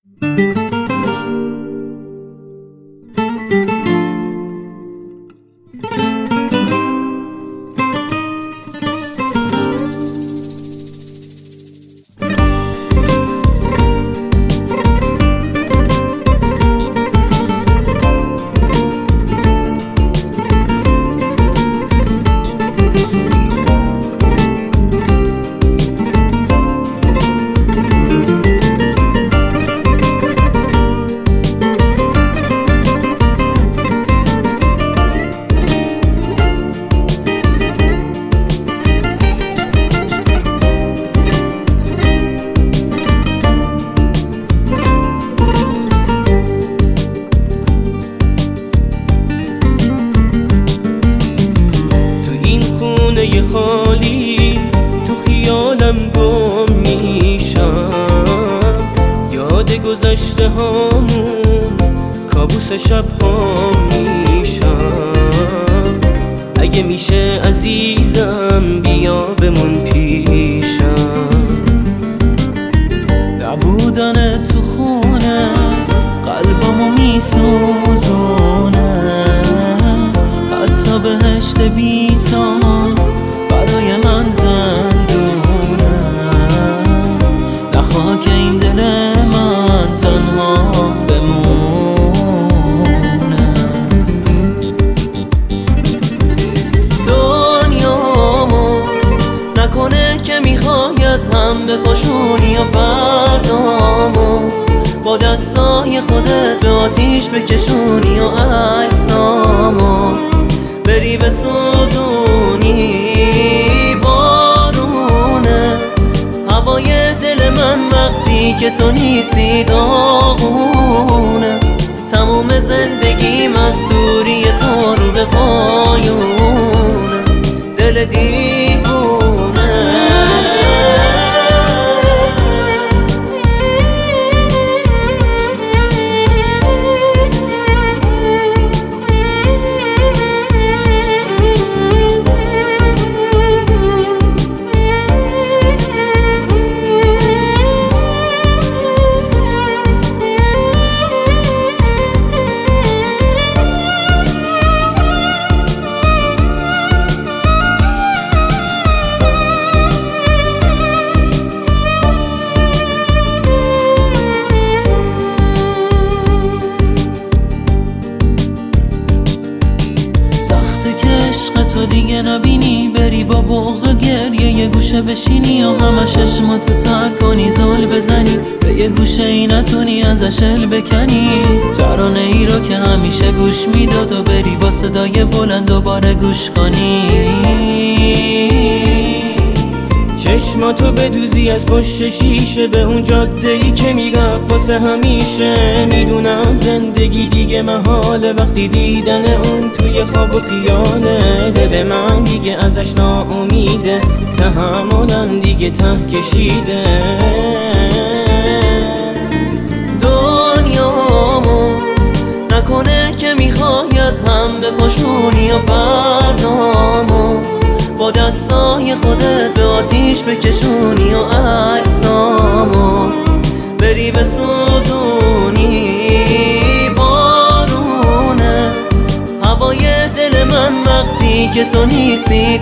خالی تو خیالم گم میشم، یاد گذشته هامون کابوس شب ها میشم. اگه میشه عزیزم بیا بمون پیشم. نبودن تو خونه قلبمو میسوزونه، حتی بهشت بی‌تا برای من زندونه. نه خاک این دل من تنها بمونه. دنیامو نکنه که میخوای از هم بپاشونی یا فردامو با دستای خودت به آتیش بکشونی یا عکسامو بری بسوزونی. بارونه هوای دل من وقتی که تو نیستی داغونه. تموم زندگیم از دوری تو رو به پایونه. دل دیوونه تو دیگه نبینی، بری با بغض و گریه یه گوشه بشینی و همه چشماتو تر کنی، زل بزنی به یه گوشه ای نتونی ازش ال بکنی. ترانه ای رو که همیشه گوش میداد و بری با صدای بلند دوباره گوش کنی. چشماتو بدوزی از پشت شیشه به اون جاده ای که میرفت واسه همیشه. میدونم زندگی دیگه محاله وقتی دیدن اون توی خواب و خیاله. دل من دیگه ازش ناامیده، تحملم دیگه ته کشیده. دنیامو نکنه که میخوای از هم بپاشونی یا فردامو با دستای خودت به آتیش بکشونی و عکسامو بری بسوزونی. بارونه هوای دل من وقتی که تو نیستی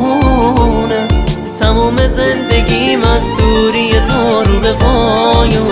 داغونه. تموم زندگیم از دوری تو رو به پایونه.